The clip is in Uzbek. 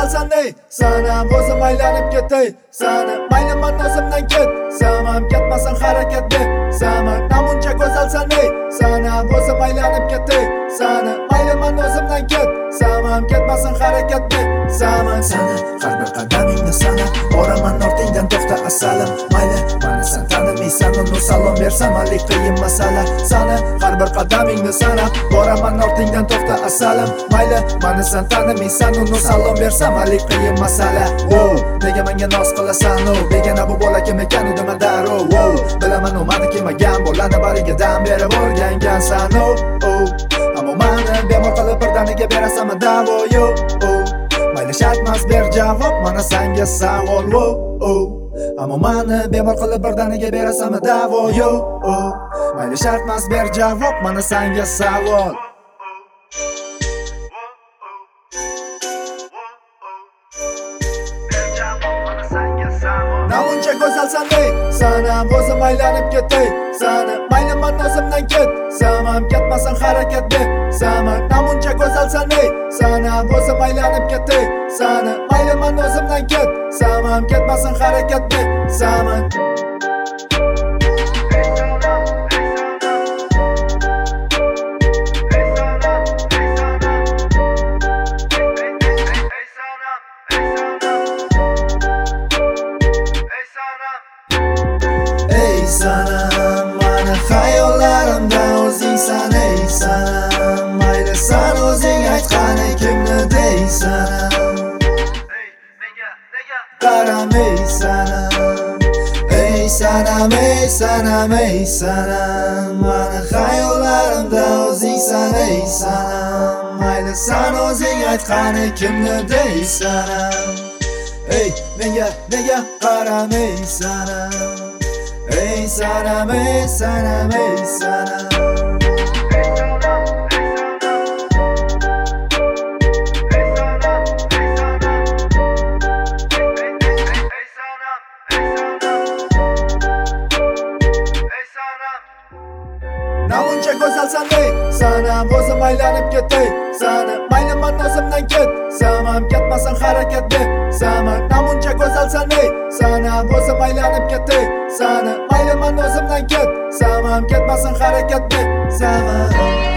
go'zalsan ey, sanam o'zim aylanib ketay. Sani mayliman o'zimdan ket, samam ketmasin harakatga. Samam namuncha go'zalsan ey, sanam o'zim aylanib ketay. Sani mayliman o'zimdan ket, samam ketmasin harakatga. Samam sani har bir qadamingni sanab boraman ortingdan to'xta asalim. Mayli mani sen tanimaysan, uni salom bersam alik qiyin masala. Sani har bir qadamingni sanab boraman ortingdan to'xta asalim. Mayli mani sen tanimaysan, uni salom bersam alik qiyin masala. Nega menga noz qilasan o, begona bu bola kim ekani dema darrov. Bilaman u mani kelmagan bolani bariga dam berib o'rgangansan o. Ammo mani bemor qilib birdaniga berasanmi davo yo. Mayli shartmas ber javob mana senga savol. Ammo mani bemor qilib birdaniga berasanmi davo yo. Mayli shartmas ber javob mana senga savol. Namuncha go'zalsan ey, sanam o'zim aylanib ketay. Sani mayliman o'zimdan ket, samam ketmasin harakatga. Samam namuncha go'zalsan ey, sanam o'zim aylanib ketay. Sani mayliman o'zimdan ket, samam ketmasin harakatga. Samam sanam mani xayollarimda o'zingsan ey sanam. Mayli san o'zing aytqani kimni deysan. Qaram ey sanam, ey sanam, ey sanam, ey sanam. Mani xayollarimda o'zingsan ey sanam. Mayli san o'zing aytqani kimni deysan. Ey nega qaram ey sanam. Ey sanam, ey sanam, ey sanam. Namuncha go'zalsan ey, sanam o'zim aylanib ketay. Sani mayliman o'zimdan ket, samam ketmasin harakatga. Samam namuncha go'zalsan ey, sanam o'zim aylanib ketay. Sani mayliman o'zimdan ket, samam ketmasin harakatga. Samam